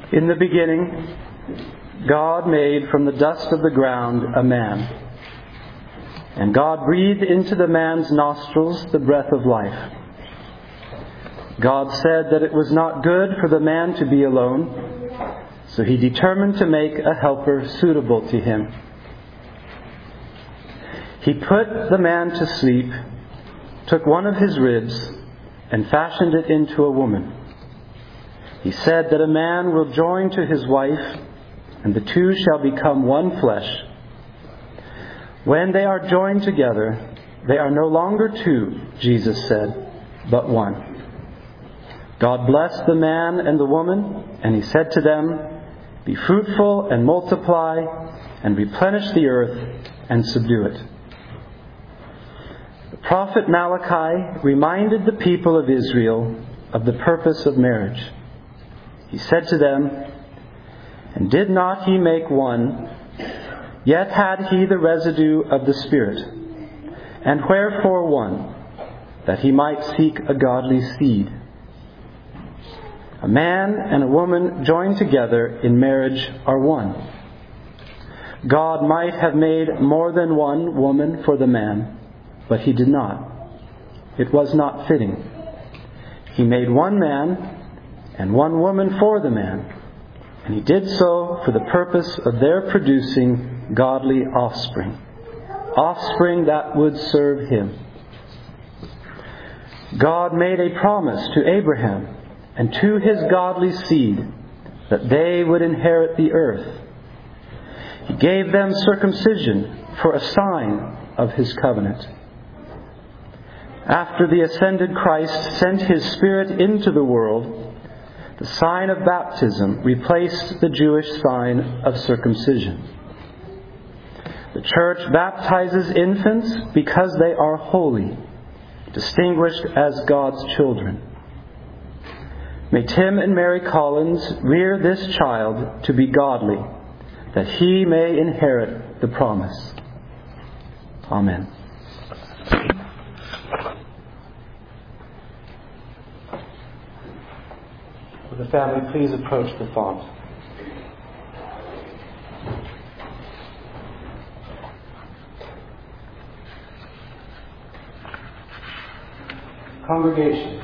In the beginning, God made from the dust of the ground a man. And God breathed into the man's nostrils the breath of life. God said that it was not good for the man to be alone, so He determined to make a helper suitable to him. He put the man to sleep, took one of his ribs, and fashioned it into a woman. He said that a man will join to his wife, and the two shall become one flesh. When they are joined together, they are no longer two, Jesus said, but one. God blessed the man and the woman, and He said to them, "Be fruitful and multiply, and replenish the earth and subdue it." The prophet Malachi reminded the people of Israel of the purpose of marriage. He said to them, "And did not He make one? Yet had He the residue of the Spirit. And wherefore one? That He might seek a godly seed." A man and a woman joined together in marriage are one. God might have made more than one woman for the man, but He did not. It was not fitting. He made one man and one woman for the man, and He did so for the purpose of their producing godly offspring. Offspring that would serve Him. God made a promise to Abraham and to his godly seed that they would inherit the earth. He gave them circumcision for a sign of His covenant. After the ascended Christ sent His Spirit into the world, the sign of baptism replaced the Jewish sign of circumcision. The Church baptizes infants because they are holy, distinguished as God's children. May Tim and Mary Collins rear this child to be godly, that he may inherit the promise. Amen. Will the family please approach the font? Congregation,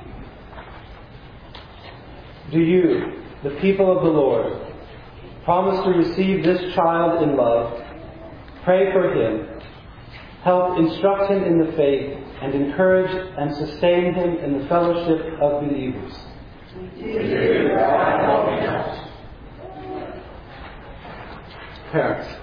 do you, the people of the Lord, promise to receive this child in love, pray for him, help instruct him in the faith, and encourage and sustain him in the fellowship of believers? Parents,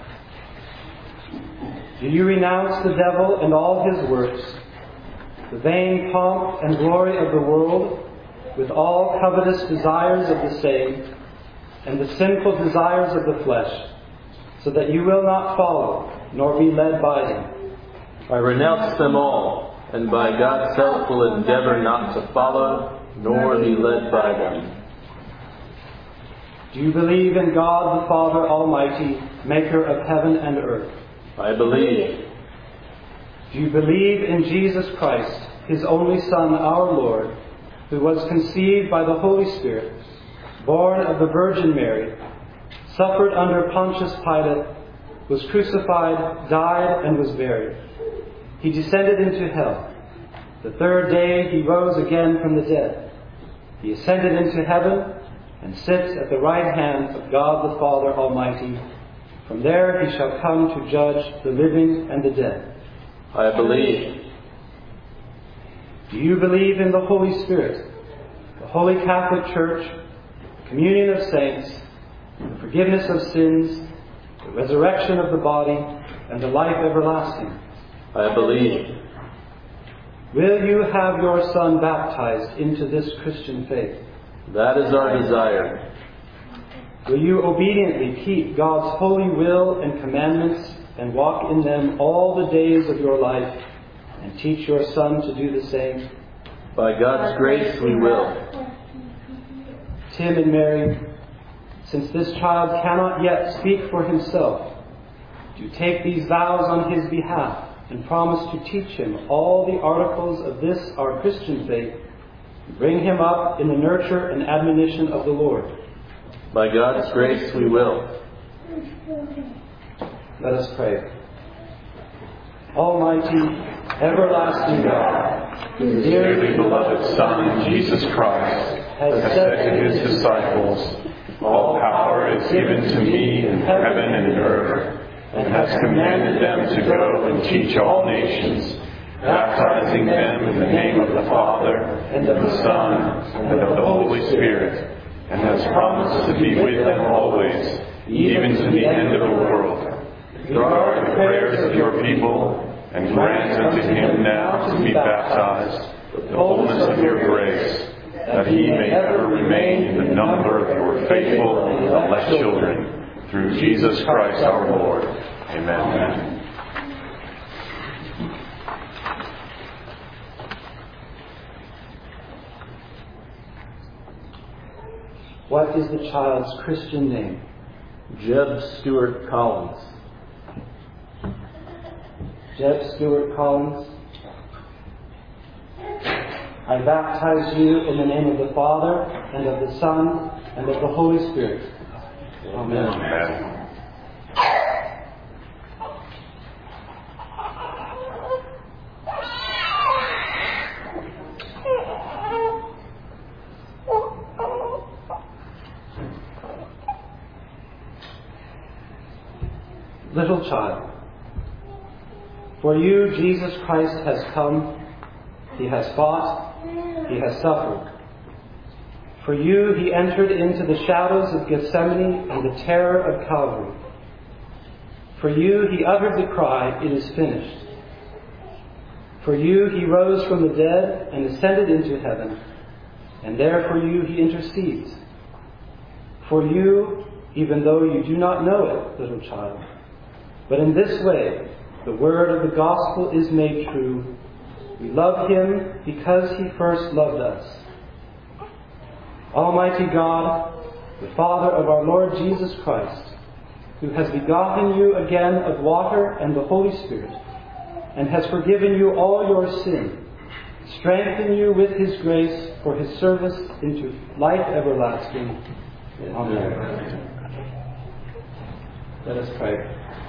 do you renounce the devil and all his works, the vain pomp and glory of the world, with all covetous desires of the same, and the sinful desires of the flesh, so that you will not follow, nor be led by them? I renounce them all, and by God's help will endeavor not to follow, nor be led by them. Do you believe in God the Father Almighty, maker of heaven and earth? I believe. Do you believe in Jesus Christ, His only Son, our Lord, who was conceived by the Holy Spirit, born of the Virgin Mary, suffered under Pontius Pilate, was crucified, died, and was buried. He descended into hell. The third day He rose again from the dead. He ascended into heaven and sits at the right hand of God the Father Almighty. From there He shall come to judge the living and the dead. I believe. Do you believe in the Holy Spirit, the Holy Catholic Church, the communion of saints, the forgiveness of sins, the resurrection of the body, and the life everlasting? I believe. Will you have your son baptized into this Christian faith? That is our desire. Will you obediently keep God's holy will and commandments and walk in them all the days of your life, and teach your son to do the same? By God's grace we will. Tim and Mary, since this child cannot yet speak for himself, do you take these vows on his behalf and promise to teach him all the articles of this our Christian faith, and bring him up in the nurture and admonition of the Lord? By God's grace we will. Let us pray. Almighty, everlasting God, whose dearly beloved Son, Jesus Christ, has said to his disciples, "All power is given to me in heaven and earth," and has commanded them to go and teach all nations, baptizing them in the name of the Father, and of the Son, and of the Holy Spirit, and has promised to be with them always, even to the end of the world. Regard the prayers of your people, and grant unto him now to be baptized the fullness of your grace, that he may ever remain in the number of your faithful and elect children, through Jesus Christ our Lord. Amen. What is the child's Christian name? Jeb Stuart Collins. Jeb Stuart Collins. I baptize you in the name of the Father, and of the Son, and of the Holy Spirit. Amen. Amen. Little child, for you Jesus Christ has come, he has fought, he has suffered. For you he entered into the shadows of Gethsemane and the terror of Calvary. For you he uttered the cry, "It is finished." For you he rose from the dead and ascended into heaven, and there for you he intercedes. For you, even though you do not know it, little child, but in this way the word of the gospel is made true. We love him because he first loved us. Almighty God, the Father of our Lord Jesus Christ, who has begotten you again of water and the Holy Spirit, and has forgiven you all your sin, strengthen you with his grace for his service into life everlasting. Amen. Let us pray.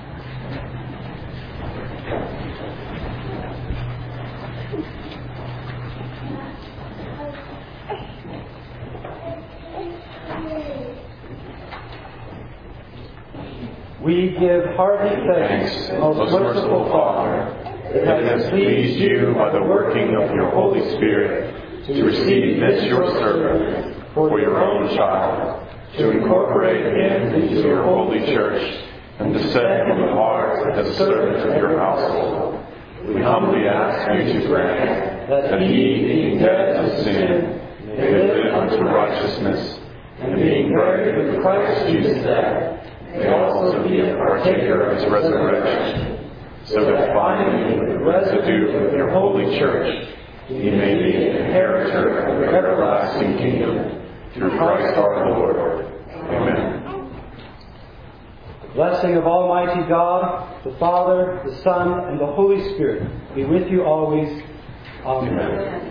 We give hearty thanks, most merciful Father, that it has pleased you by the working of your Holy Spirit to receive this your servant for your own child, to incorporate him into your holy church, and to set him apart as a servant of your household. We humbly ask you to grant that he, being dead to sin, may live unto righteousness, and being buried with Christ Jesus' death, may also be a partaker of his resurrection, so that finally, with the residue of your holy church, he may be an inheritor of your everlasting kingdom, through Christ our Lord. Amen. The blessing of Almighty God, the Father, the Son, and the Holy Spirit be with you always. Amen.